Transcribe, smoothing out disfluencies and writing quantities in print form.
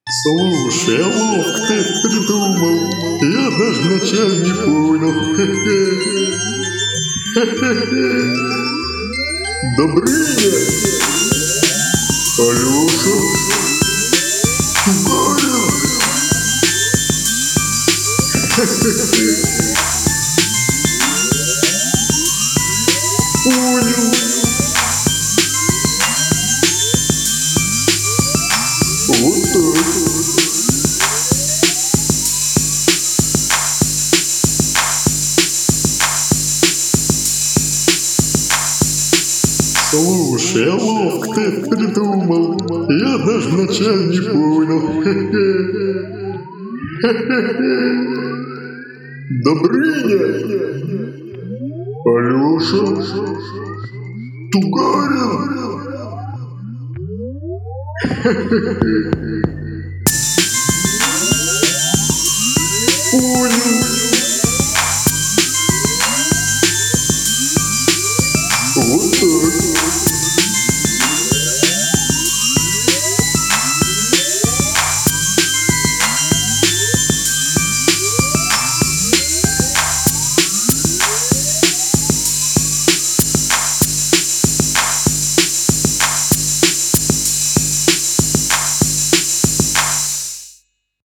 Слушай, ловко ты придумал, я даже вначале не понял. Добрыня, Алёша, Тугарин. Понял. Вот так. Слушай, ловко ты придумал, я даже вначале не понял. Добрыня, Алёша, Тугарин.